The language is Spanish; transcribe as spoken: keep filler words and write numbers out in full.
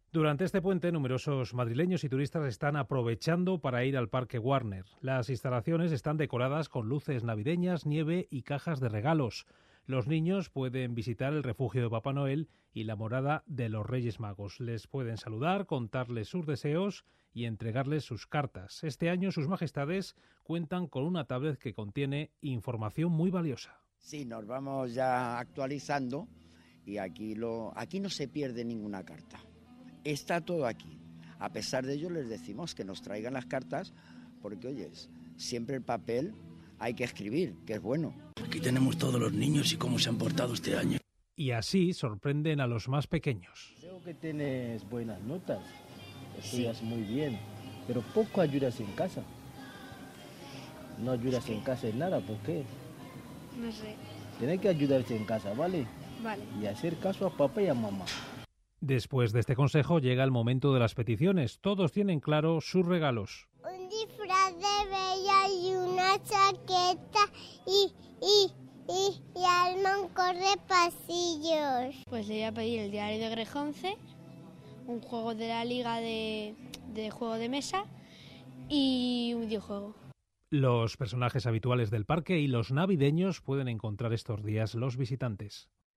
Durante este puente, numerosos madrileños y turistas están aprovechando para ir al Parque Warner. Las instalaciones están decoradas con luces navideñas, nieve y cajas de regalos. Los niños pueden visitar el refugio de Papá Noel y la morada de los Reyes Magos. Les pueden saludar, contarles sus deseos y entregarles sus cartas. Este año sus majestades cuentan con una tablet que contiene información muy valiosa. Sí, nos vamos ya actualizando y aquí, lo, aquí no se pierde ninguna carta. Está todo aquí. A pesar de ello les decimos que nos traigan las cartas porque, oyes, siempre el papel hay que escribir, que es bueno. Aquí tenemos todos los niños y cómo se han portado este año. Y así sorprenden a los más pequeños. Creo que tienes buenas notas, estudias sí. muy bien, pero poco ayudas en casa. No ayudas sí. en casa en nada, ¿por qué? No sé. Tienes que ayudarse en casa, ¿vale? Vale. Y hacer caso a papá y a mamá. Después de este consejo llega el momento de las peticiones. Todos tienen claro sus regalos. Un disfraz de Bella y una chaqueta y, y, y, y Alma corre pasillos. Pues le voy a pedir el diario de Grejonce, un juego de la liga de, de juego de mesa y un videojuego. Los personajes habituales del parque y los navideños pueden encontrar estos días los visitantes.